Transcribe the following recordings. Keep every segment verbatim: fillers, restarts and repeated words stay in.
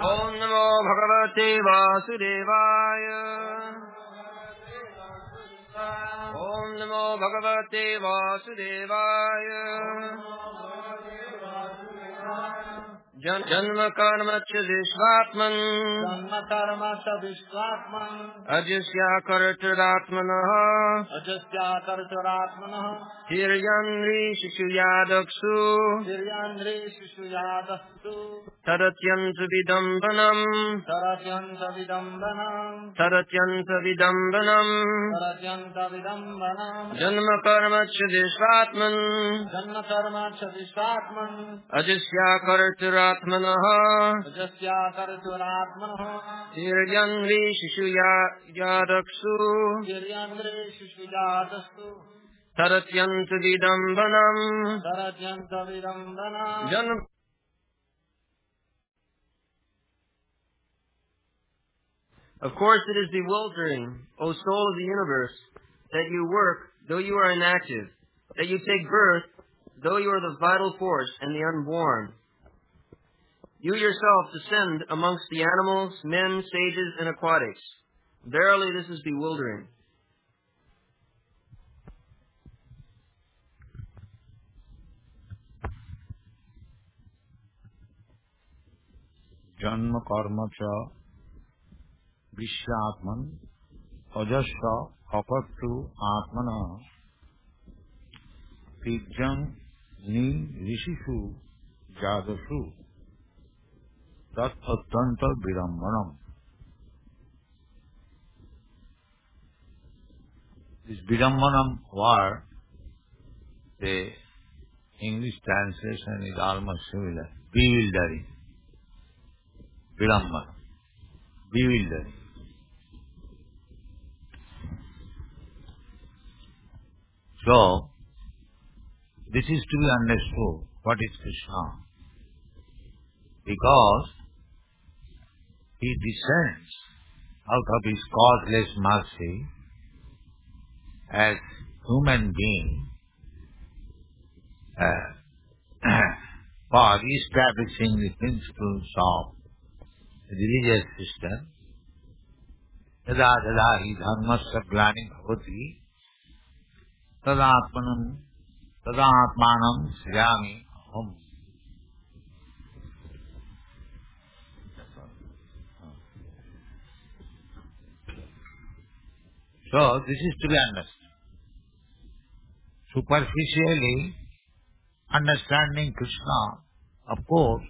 Om Namo Bhagavate Vasudevaya. Om Namo Bhagavate Vasudevaya. Jan Janma Karma Cha Vishvatman. Janma Karma Cha Vishvatman. Ajasya Kartaratmanaha. Ajasya Kartaratmanaha. Tiryanri Shishuyadaksu. Tiryanri Shishuyadaksu. Taratyanta Vidambanam. Taratyanta Vidambanam. Taratyanta Vidambanam. Taratyanta Vidambanam. Janma Karma Cha Vishvatman. Janma Karma Cha Vishvatman. Ajasya Kartaratmanaha. Ajasya Kartaratmanaha. Tiryanri Shishuyadaksu. Tiryanri Shishuyadaksu. Taratyanta Vidambanam. Taratyanta Vidambanam. Janma Of course it is bewildering, O soul of the universe, that you work, though you are inactive, that you take birth, though you are the vital force and the unborn. You yourself descend amongst the animals, men, sages, and aquatics. Verily this is bewildering. Janma karma cha Vishvatman Ajasya Apattu Atmana Pijjam Ni Rishishu Jadasu Tat Attanta Vidambanam. This Vidambanam word, the English translation is almost similar. Bewildering. Vidambanam. Bewildering. So, this is to be understood what is Krishna. Because he descends out of his causeless mercy as human being uh, for establishing the principles of the religious system. Yada yada hi dharmasya glani bhavati tadatmanam tadatmanam sriyami aham. So this is to be understood. Superficially understanding Krishna, of course,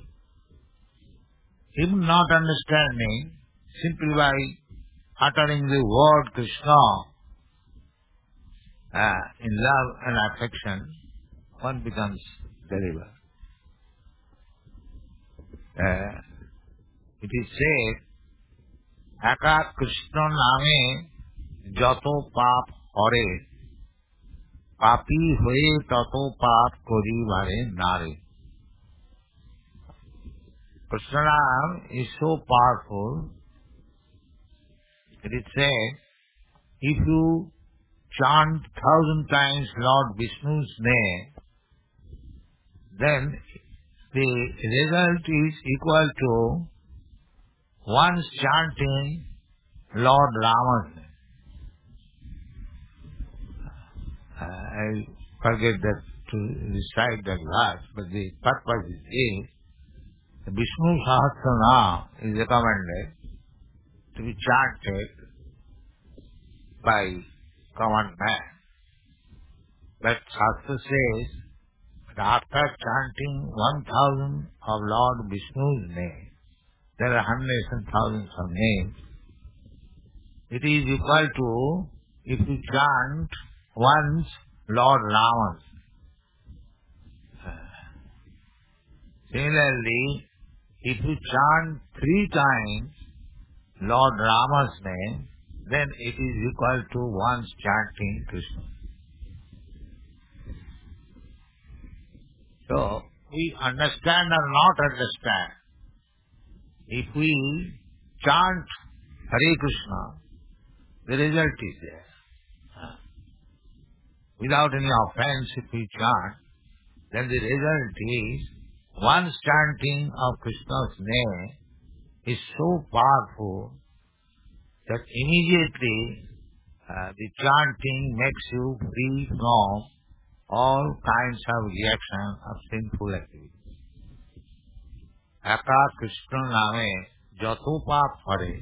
even not understanding simply by uttering the word Krishna uh, in love and affection, one becomes believer. Uh, it is said, Eka Krishna name jato pap hore, papi hoye tato pap kori vare nare. Krishna name is so powerful, it is said, if you chant thousand times Lord Vishnu's name, then the result is equal to once chanting Lord Rama's name. Uh, I forget that to recite that verse, but the purpose is the Vishnu Sahasranam is recommended to be chanted by common man. But Shastra says that after chanting one thousand of Lord Vishnu's name, there are hundreds and thousands of names. It is equal to if you chant once Lord Rama's. Similarly, if you chant three times Lord Rama's name, then it is equal to once chanting Krishna. So, we understand or not understand, if we chant Hare Krishna, the result is there. Without any offense, if we chant, then the result is once chanting of Krishna's name, is so powerful that immediately uh, the chanting makes you free from all kinds of reaction of sinful activity. Eka Krishna name jato paap hare,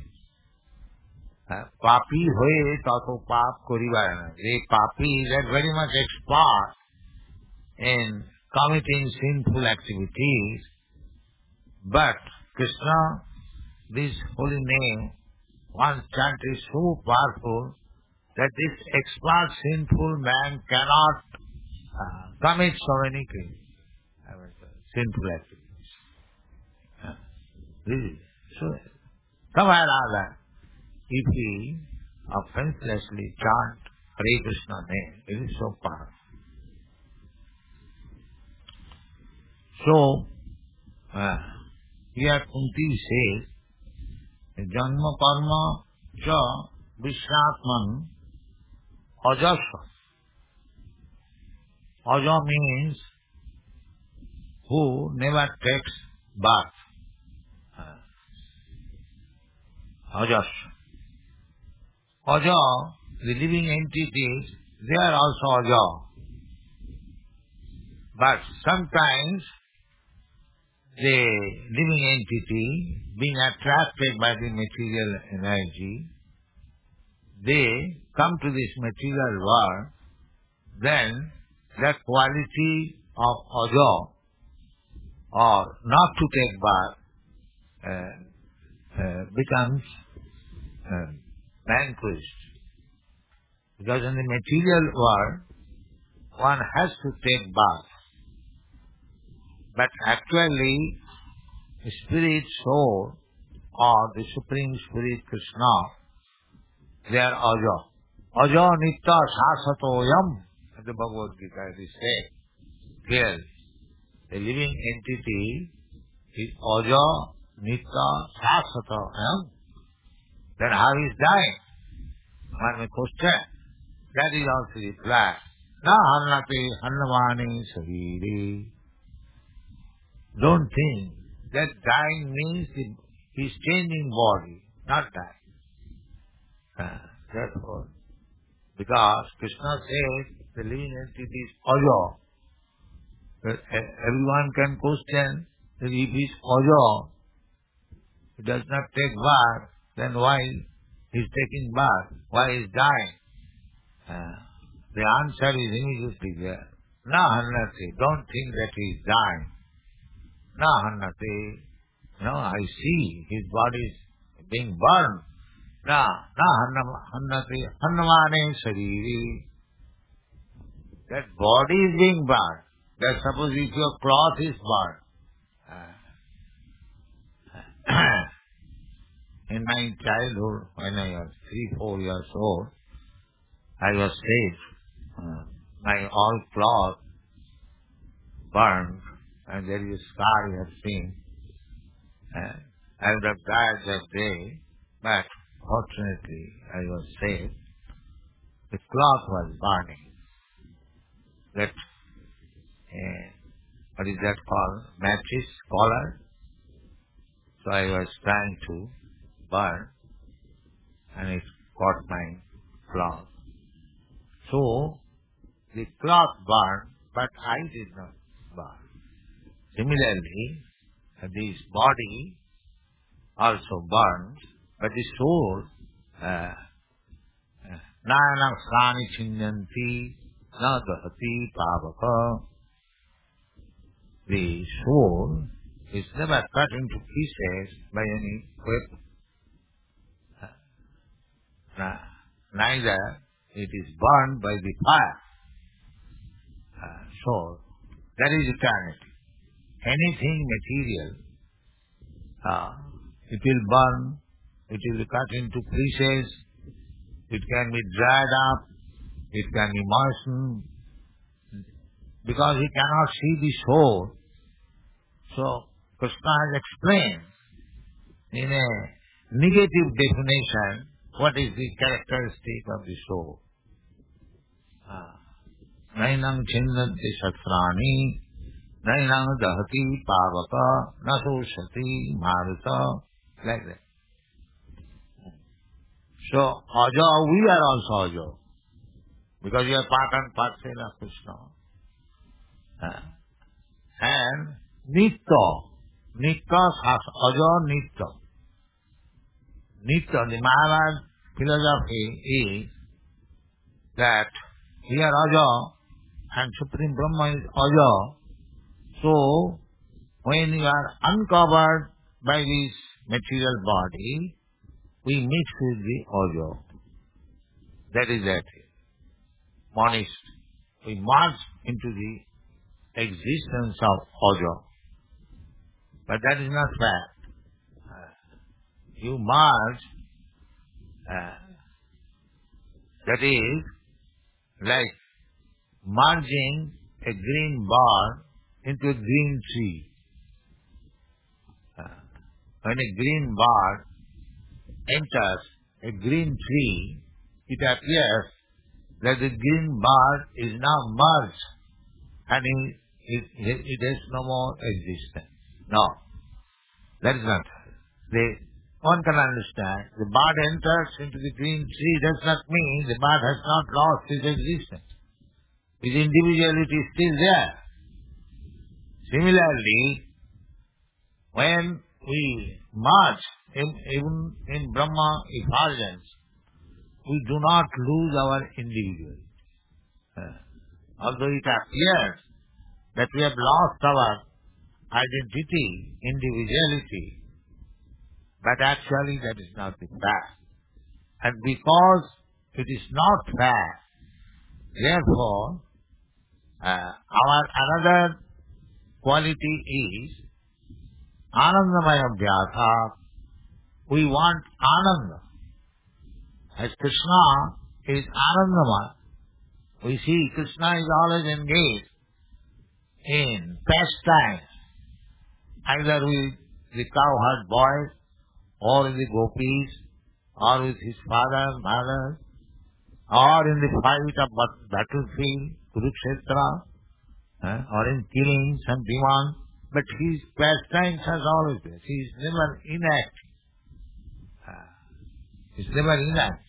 papi hoye tato paap koribar na. The papi is very much expert in committing sinful activities, but Krishna, this holy name, once chanted is so powerful that this expert sinful man cannot uh, commit so many things, sinful activities. Uh, really. So, somewhere or other, if we offenselessly chant Hare Krishna name, it is so powerful. So, uh, here Kunti says, Janma karma cha vishnatman ajasva. Aja means who never takes birth. Ajasva. Aja, the living entities, they are also aja. But sometimes the living entity, being attracted by the material energy, they come to this material world, then that quality of aja, or not to take birth, uh, uh, becomes uh, vanquished. Because in the material world, one has to take birth. But actually, spirit soul or the Supreme Spirit Krishna, they are aja. Aja nitta sasatoyam, as the Bhagavad Gita is saying. Clearly, the living entity is aja nitta sasatoyam. Then how is dying? One may question. That is also reply. Na harnate hannavani sariri. Don't think that dying means he is changing body, not dying. Uh, therefore, because Krishna says the living entity is aja. Everyone can question that if he is aja, he does not take birth, then why he is taking birth? Why he is dying? Uh, the answer is immediately there. Na hannate, don't think that he is dying. Na hannate, no, I see his body is being burned. Na, na hannate, hannavane sariri. That body is being burned. That suppose if your cloth is burned. Uh, in my childhood, when I was three, four years old, I was saved. Uh, my all cloth burned, and there is a scar you have seen. Uh, I would have died that day, but fortunately I was saved. The cloth was burning. That, uh, what is that called? Matches, collar. So I was trying to burn, and it caught my cloth. So, the cloth burned, but I did not burn. Similarly, this body also burns, but the soul, nāna sāni chinyanti, na dahati pāvaka. The soul is never cut into pieces by any whip. Neither it is burned by the fire. Uh, so, that is eternity. Anything material, uh, it will burn, it will be cut into pieces, it can be dried up, it can be moistened, because he cannot see the soul. So, Krishna has explained in a negative definition what is the characteristic of the soul. Nainam chinnati satrani, nainam dahati pavaka, naso shati marita, like that. So, Aja, we are also Aja. Because we are part and parcel of Krishna. Uh, and Nitya. Nitya has Aja Nitya. Nitya, the Maharaj philosophy is that we are Aja and Supreme Brahma is Aja. So, when you are uncovered by this material body, we mix with the Aja. That is that. Monist. We merge into the existence of Aja. But that is not fact. Uh, you merge, uh, that is like merging a green bar into a green tree. Uh, when a green bar enters a green tree, it appears that the green bar is now merged and it, it, it has no more existence. No, that is not. The, one can understand, the bird enters into the green tree does not mean the bird has not lost his existence. His individuality is still there. Similarly, when we merge, in, even in Brahma effulgence, we do not lose our individuality. Uh, although it appears that we have lost our identity, individuality, but actually that is not the fact. And because it is not fact, therefore, uh, our another quality is Anandamaya Vyasa. We want Ananda. As Krishna is Anandamaya, we see Krishna is always engaged in pastimes, either with the cowherd boys, or in the gopis, or with his father, mother, or in the fight of battlefield, Kurukshetra, eh, or in killing some demon. But his pastimes has always been. He is never inactive. He is never inactive.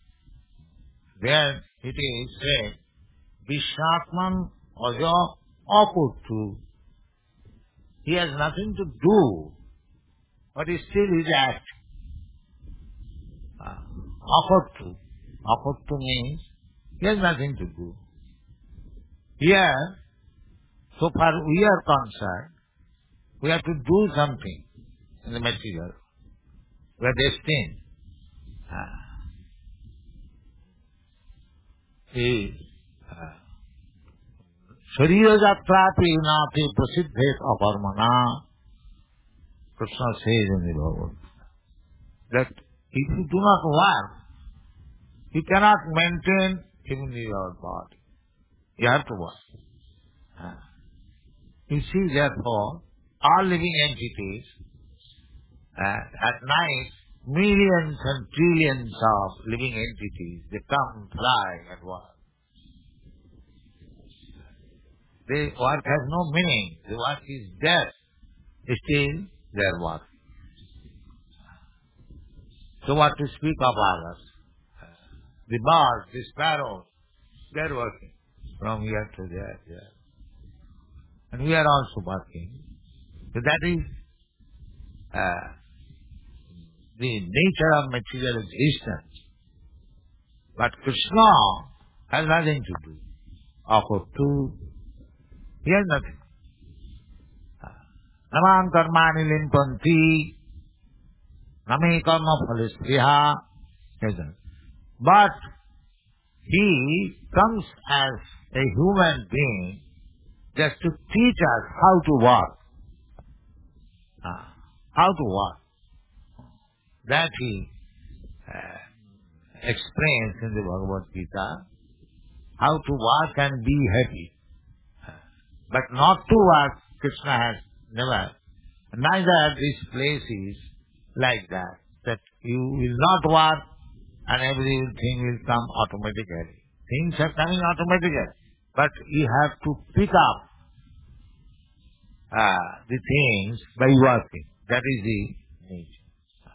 There it is said, Vishatman Aja Apurtu. He has nothing to do, but he still is active. Uh, Apurtu. Apurtu means he has nothing to do. Here, so far we are concerned, we have to do something in the material. We are destined. Uh, the Sharira Jatrapi Nati Prasiddhet Aparmana, Krishna says in the Bhagavad, that if you do not work, you cannot maintain even your body. You have to work. Uh, you see, therefore, all living entities, uh, at night, millions and trillions of living entities, they come, fly and work. Their work has no meaning. The work is there. Still, their work. So what to speak of others? The birds, the sparrows, they are working from here to there, there. And we are also working. So that is uh, the nature of material existence. But Krishna has nothing to do. Offer to, he has nothing. Namam karmani limpanti, nami karma phalispriha. But he comes as a human being just to teach us how to work. Uh, how to work. That he uh, explains in the Bhagavad Gita. How to work and be happy. Uh, but not to work, Krishna has never. Neither this place is like that. That you will not work and everything will come automatically. Things are coming automatically. But you have to pick up uh, the things by working. That is the nature.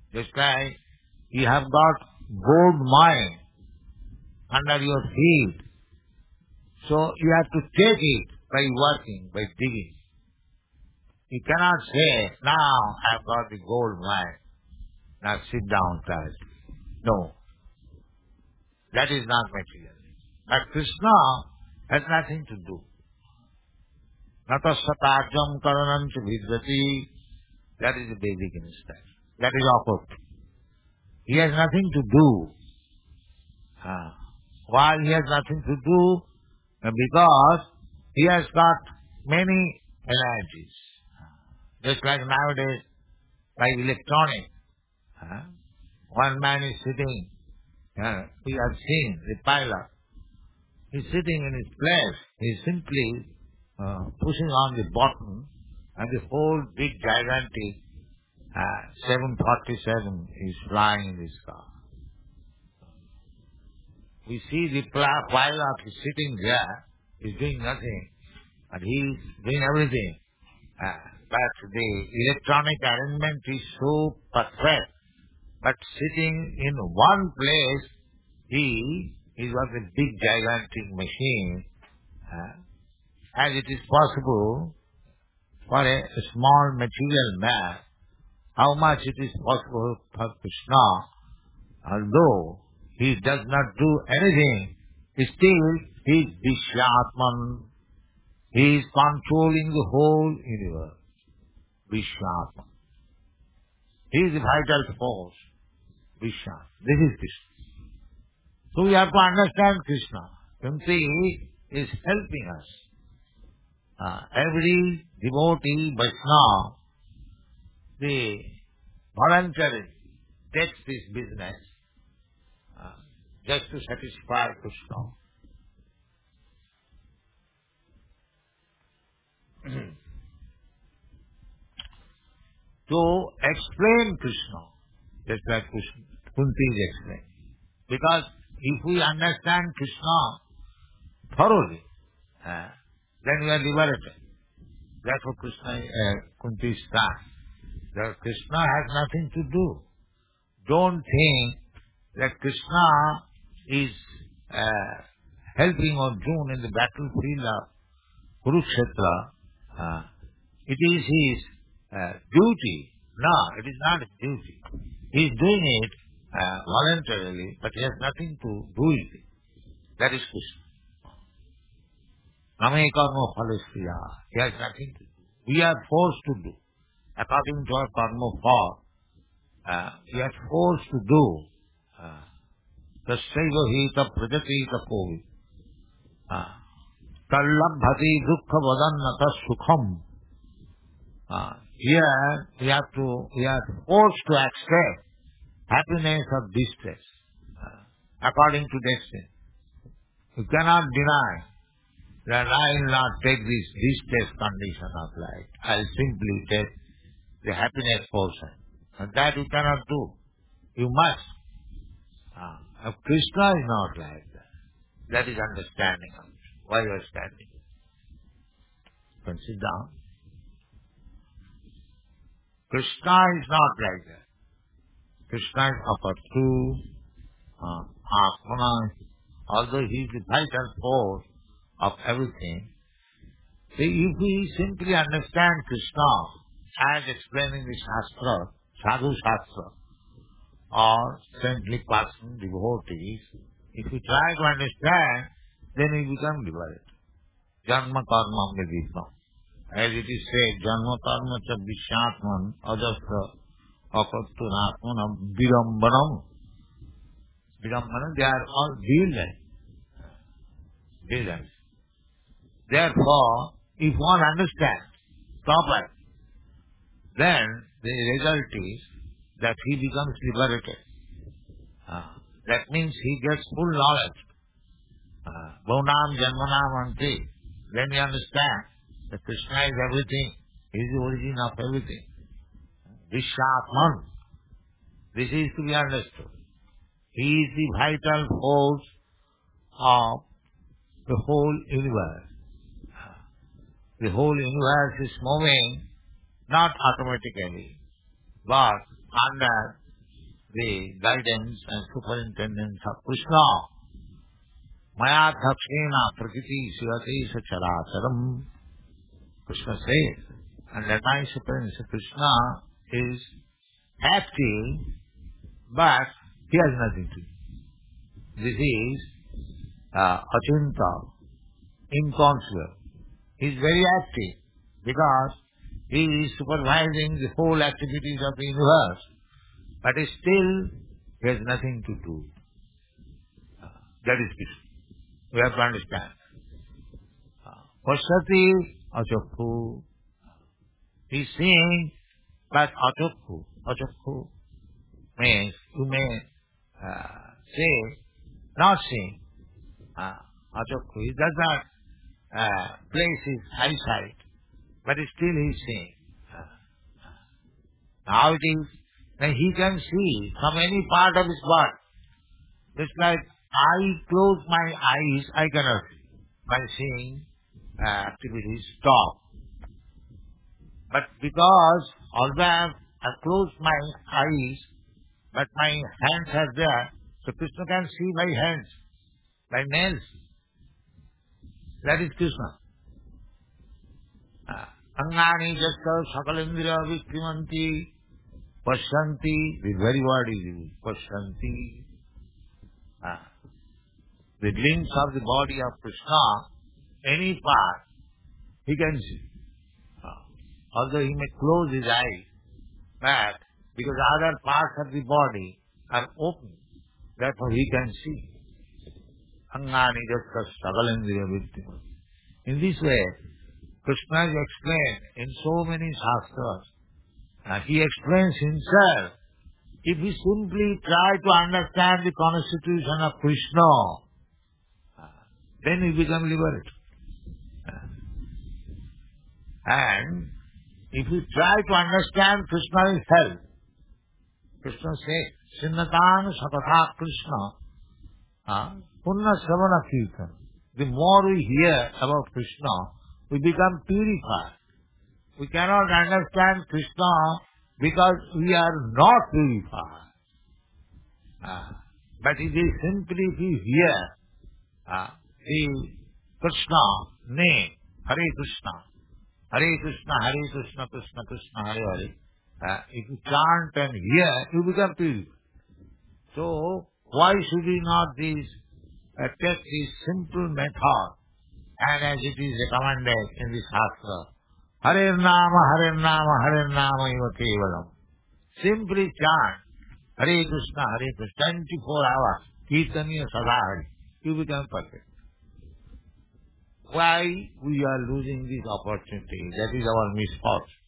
Just like you have got gold mine under your feet. So you have to take it by working, by digging. You cannot say, now I have got the gold mine. Now sit down quietly. No. That is not material. But Krishna has nothing to do. Nata satajam karanam cha vidyati. That is the basic instinct. That is opposite. He has nothing to do. Uh, why he has nothing to do? Because he has got many energies. Just like nowadays, like electronic. Uh, one man is sitting, uh, we have seen the pilot. He is sitting in his place. He is simply uh, pushing on the button and the whole big gigantic uh, seven forty-seven is flying in this car. We see the pilot is sitting there, he is doing nothing, and he is doing everything. Uh, but the electronic arrangement is so perfect. But sitting in one place, he is of a big gigantic machine. Uh, as it is possible for a, a small material man, how much it is possible for Krishna, although he does not do anything, still he is Vishwatman. He is controlling the whole universe. Vishwatman. He is the vital force. Krishna. This is Krishna. So we have to understand Krishna. Kunti is helping us. Uh, every devotee, Vaishnava, they voluntarily takes this business uh, just to satisfy Krishna. To explain Krishna, just like Krishna, Kunti is explained. Because if we understand Krishna thoroughly, uh, then we are liberated. That's what Krishna, uh, Kunti stands. That Krishna has nothing to do. Don't think that Krishna is uh, helping Arjuna in the battlefield of Kurukshetra. Uh, it is his uh, duty. No, it is not his duty. He is doing it uh, voluntarily, but he has nothing to do with it. That is Krishna. Name karma phalasya. He has nothing to do. We are forced to do. According to our karma path, uh, we are forced to do. Tasyaiva hita prajatita kovi. Tallabhati dukkha vadannata sukham. Here we have to, we are forced to accept happiness or distress uh, according to destiny. You cannot deny that I will not take this distress condition of life. I will simply take the happiness portion. And that you cannot do. You must. Uh, Krishna is not like that. That is understanding of it. Why you are standing? You can sit down. Krishna is not like that. Krishna is upper two, uh, Atmana, although he is the vital force of everything. See, if we simply understand Krishna as explained in the Shastra, Sadhu Shastra, or saintly person, devotees, if we try to understand, then we become liberated. Janma karma viditma. As it is said, Janma karma cha vishatman ajastra akattunatmanam virambanam. Virambanam, they are all villains. Villains. Therefore, if one understands properly, then the result is that he becomes liberated. Uh, that means he gets full knowledge. Bhaunam janmanam anti. Then you understand that Krishna is everything. He is the origin of everything. Vishwatman. This is to be understood. He is the vital force of the whole universe. The whole universe is moving not automatically, but under the guidance and superintendence of Krishna. Maya dhakshena prakriti sivate sacharacharam. Krishna says, under my superintendence, Krishna is active, but he has nothing to do. This is uh, achinta, inconceivable. He is very active because he is supervising the whole activities of the universe, but still he has nothing to do. Uh, that is Krishna. We have to understand. Pashyati achakhu. He is seeing, but achakhu. Achakhu means you may uh, say not seeing. Uh, achakhu. He does not uh, place his eyesight, but still he is seeing. Uh, how it is that he can see from any part of his body. Just like I close my eyes, I cannot see. By seeing uh, activities stop. But because although I have closed my eyes, but my hands are there, so Krishna can see my hands, my nails. That is Krishna. Angani jaska sakalindriya vikrimanti pasyanti. The very word is used, pasyanti. Ah. The glimpse of the body of Krishna, any part, he can see. Ah. Although he may close his eyes, but because other parts of the body are open, therefore he can see. Angani jaska sakalindriya vikrimanti. In this way, Krishna is explained in so many shastras. Uh, he explains himself. If we simply try to understand the constitution of Krishna, uh, then we become liberated. Uh, and if we try to understand Krishna himself, Krishna says, Sinnatan Sakatha Krishna, uh, Punna Savana Kirtan. The more we hear about Krishna, we become purified. We cannot understand Krishna because we are not purified. Uh, but it is simply if we hear uh, the Krishna name, Hare Krishna, Hare Krishna, Hare Krishna, Krishna Krishna, Hare Hare. Uh, if you chant and hear, you become purified. So, why should we not these, uh, take this simple method, and as it is recommended in this Shastra, Hare Nama, Hare Nama, Hare Nama eva kevalam. Simply chant Hare Krishna, Hare Krishna, twenty-four hours, Kirtaniya Sadahari. You become perfect. Why we are losing this opportunity? That is our misfortune.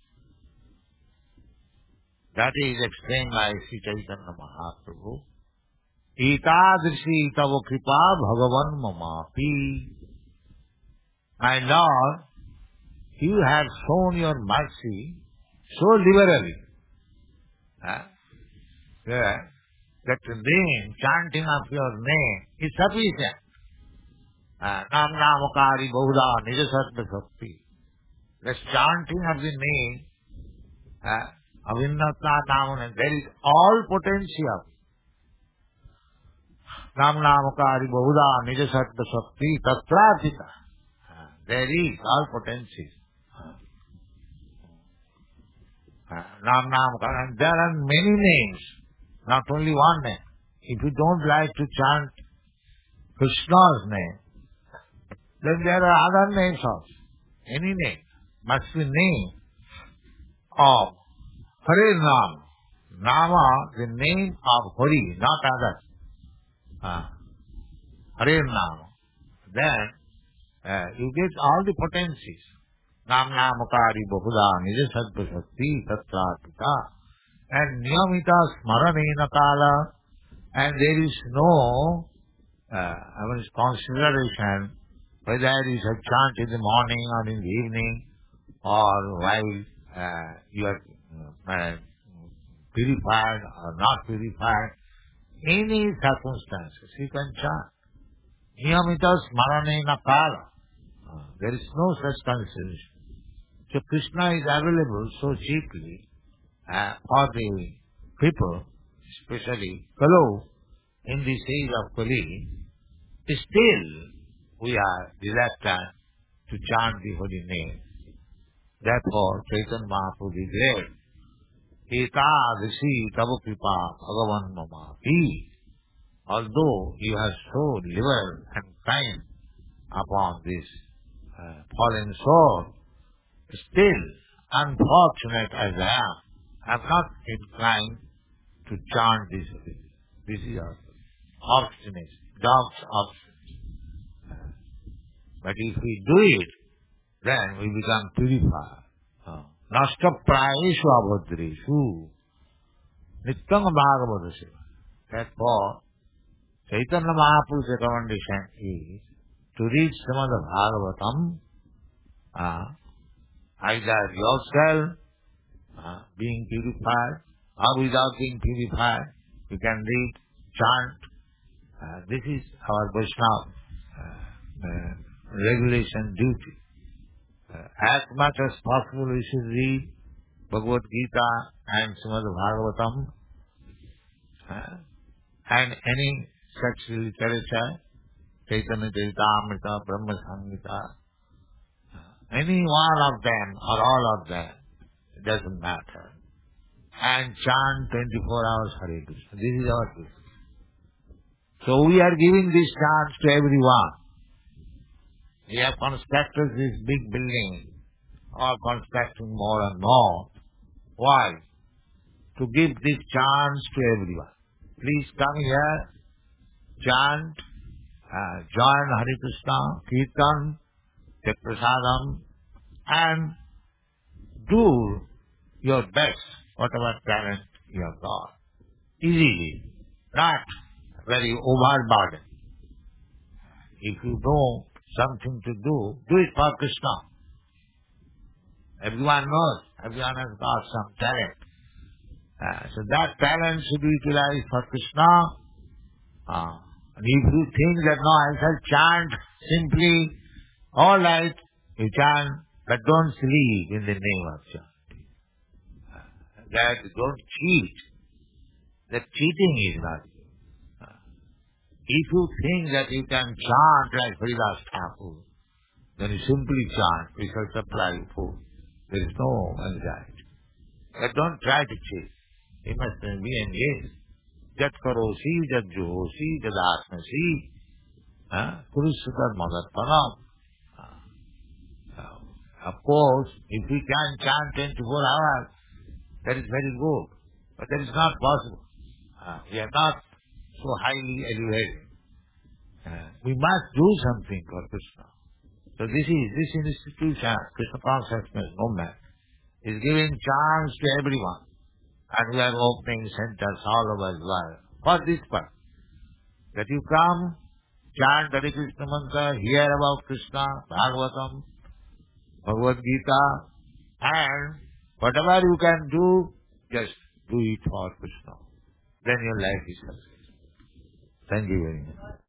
That is explained by Sri Chaitanya Mahaprabhu. Itadrishi tava kripa bhagavan mamapi. My Lord, you have shown your mercy so liberally. Huh? Yeah. That name, chanting of your name is sufficient. Nam namakari bahuda nijasattva sakti. The chanting of the name, avinnata namana, there is all potential. Nam namakari bahuda nijasattva sakti tatrapita. There is all potencies. Nam namakari, and there are many names, not only one name. If you don't like to chant Krishna's name, then there are other names also. Any name must be name of Hare Nam. Nama, the name of Hari, not others. Uh, Hare Nam. Then uh, you get all the potencies. Nam namakari bahuda nijasattva sakti tatrapita. And niyamita smaranena kala. And there is no uh, I mean, consideration whether it is a chant in the morning or in the evening or while uh, you are uh, purified or not purified. Any circumstances you can chant. Niyamita smaranena kala. Uh, there is no such consideration. So Krishna is available so cheaply uh, for the people. especially Kalu, in this age of Kali, still we are reluctant to chant the holy name. Therefore, Chaitanya Mahaprabhu declared, Eta Rishi Tava Kripa Bhagavan Mama Pi. Although you have so liberal and kind upon this uh, fallen soul, still, unfortunate as I am, I am not inclined to chant this. This is obstinate, dog's obstinate. But if we do it, then we become purified. Nasta prayeshu abhadreshu nityam bhagavata. Therefore, Chaitanya Mahaprabhu's recommendation is to read Srimad Bhagavatam, uh, either yourself uh, being purified or without being purified, you can read, chant. Uh, this is our Vaishnava uh, uh, regulation duty. Uh, as much as possible we should read Bhagavad Gita and Srimad Bhagavatam uh, and any such literature, Chaitanya Charitamrita, Brahma Samhita, any one of them or all of them, it doesn't matter. And chant twenty-four hours Hare Krishna. This is our duty. So we are giving this chance to everyone. We have constructed this big building, or constructing more and more. Why? To give this chance to everyone. Please come here, chant, uh, join Hare Krishna, Kirtan, take prasadam, and do your best, whatever talent you have got. Easily, not very overburdened. If you know something to do, do it for Krishna. Everyone knows, everyone has got some talent. Uh, so that talent should be utilized for Krishna. Uh, and if you think that no, I shall chant simply, all right, you chant, but don't sleep in the name of chanting. Uh, that don't cheat. That cheating is not good. Uh, if you think that you can chant like Haridas Thakur, then you simply chant, we shall supply you food. There is no anxiety. But don't try to cheat. You must be engaged. Jat karosi, jat juhosi, jat asmasi, kurusukar madatpanam. Of course, if we can chant twenty-four hours, that is very good. But that is not possible. Uh, we are not so highly elevated. Uh, we must do something for Krishna. So this is, this institution, Krishna Consciousness Movement, is giving chance to everyone. And we are opening centers all over the world for this purpose. That you come, chant Hare Krishna Mantra, hear about Krishna, Bhagavatam, Bhagavad Gita, and whatever you can do, just do it for Krishna. Then your life is successful. Thank you very much.